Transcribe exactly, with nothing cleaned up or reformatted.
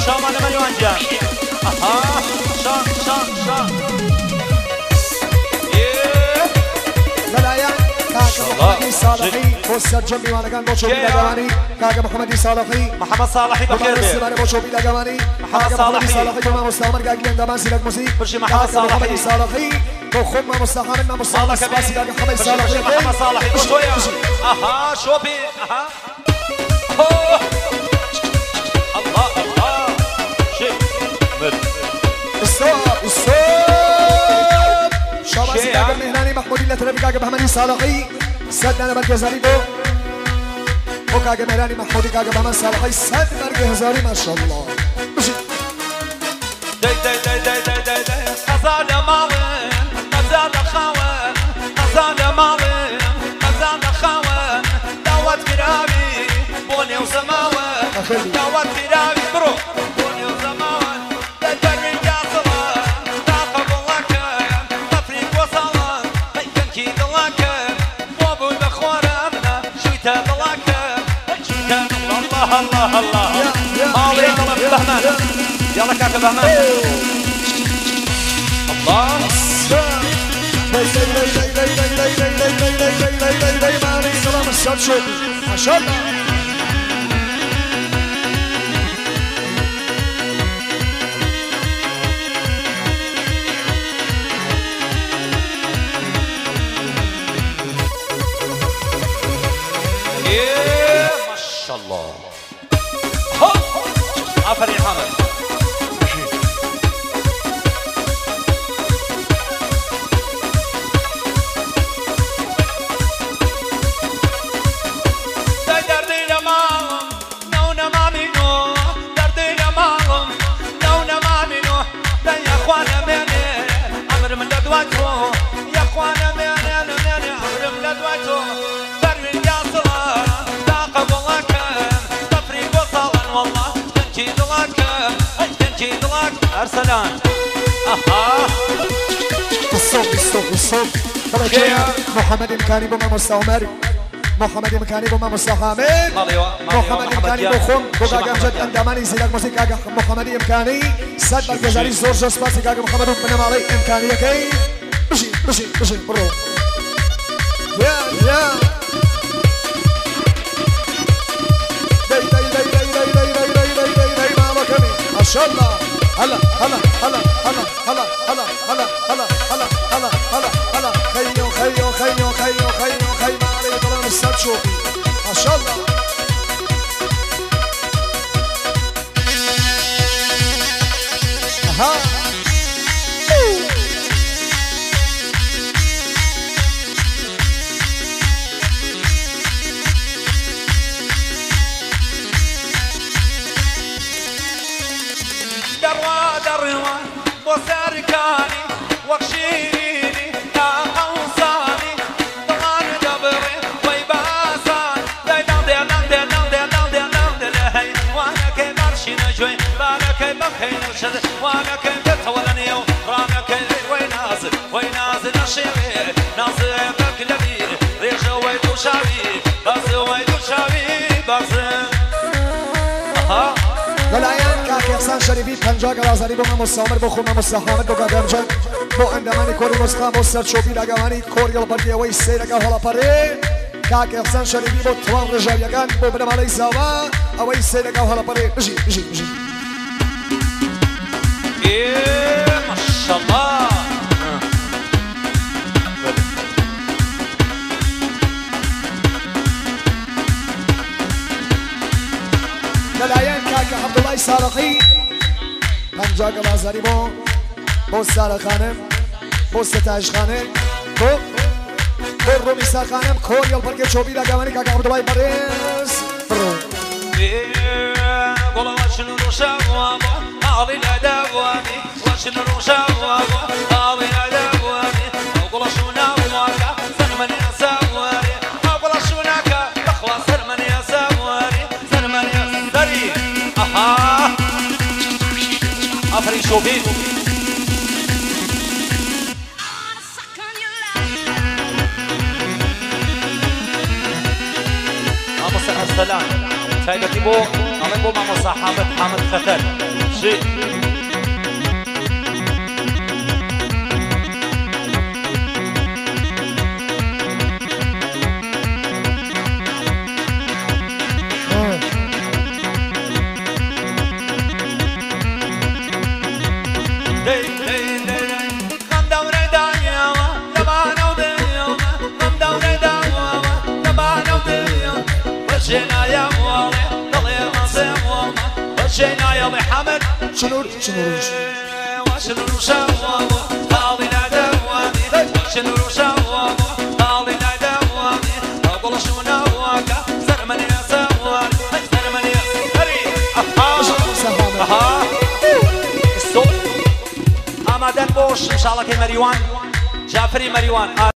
شامان ملوان جان اها شان شان شان ملايان كاكا محمد صالحي بوسر جنبي وانا كان بوشو بلا جواني كاكا محمد صالحي محمد صالحي بخير بيه بوشو بلا جواني محمد صالحي صالحي جمع مستعمر كاكا دمان سيلك موسيقى برشي محمد صالحي صالحي وخم مستحمل ما مستحمل سباسي كاكا محمد صالحي محمد صالحي وشوية اها شوبي اها الله الله شيء الصوب الصوب شباسي كاكا مهناني محمودي لتربي كاكا محمد صالحي سدنا مركزالي بو وكاكا مهناني محمودي كاكا محمد صالحي سد مركزالي ما شاء الله داي داي داي داي داي داي داي غزال مالين غزال خوان غزال مالين غزال خوان دعوت كرامي بوني وسماوان دعوت كرامي برو بوني وسماوان تدري جاصلا راقب لك تفريق وصلا هيكن كيد لك وابو بخورنا شويتا لك شويتا الله الله الله مالي يلا بهمان يلا كاكا بهمان الله ما شاء الله ايه ما شاء الله عفري حمد يا اخوانا ماني انا ماني عمري من ادويته برمي القاصله تعقب الله كان تفريق وصلا والله تنكيد لك اي تنكيد لك ارسلان اها الصوت الصوت الصوت محمد امكاني بما مستعمر محمد امكاني بما مستحامل محمد امكاني بخم بوكاكا مجد انداماني زيدك موسيقى محمد امكاني سد الجزائري زور زور سباسي كاكا محمد بن مالي امكاني كي بشي بشي بشي برو يا يا داي داي داي داي داي داي داي داي داي داي داي ما مكاني ما شاء الله هلا هلا هلا هلا هلا هلا هلا هلا هلا هلا هلا هلا خيو خيو خيو خيو خيو خيو علي طلع السد شوفي ما شاء الله ها دروا دروا وساركاني وخشيني يا قوصاني طلعن دبري ويباسان لا دان دان دان دان دان دان دان هي وانا كي مرشي نجوي بانا كي بخي نشد وانا كي بتولني رانا كي وينازل وينازل نشيري نازل بكلبي ريش ويدو شاوي بس ويدو شاوي بس ها للايان كاكي احسان شريفي پنجا گلازاری با من مستعمر با خود من مستحامد با گرمجن با اندامانی کوری مسخام با سرچوبی لگوانی کوریل بردی اوی سیرگا حالا پره كاكي احسان شريفي با توان رجاویگان با بدم علی زاوا اوی سیرگا حالا پره بجی بجی بجی ايه ما شاء الله للايان كاكي عبد الله صالحي پنجا گلازاری با با سار خانم با ستاج خانم با با رومی سار خانم کوریل پرگه چوبی لگوانی كاكي عبد الله برز برو والله واشنو رشاوة هذه الأدوامي واشنو رشاوة هذه الأدوامي أقول شو ناوكا سلمني يا سواري أقول شو ناكا بخوا سلمني يا سواري سلمني يا سري أها أفري شوفي أبو سلام تايبتي بو أمن بو مع مصاحبة حامد خطر شنو شنو شنو شوامو قاضينا دوامي شنو شوامو قاضينا دوامي اقول شنو نواكا زرمني يا سوار زرمني يا هري اها اها الصوت امادن بوش ان شاء الله كي مريوان جعفري مريوان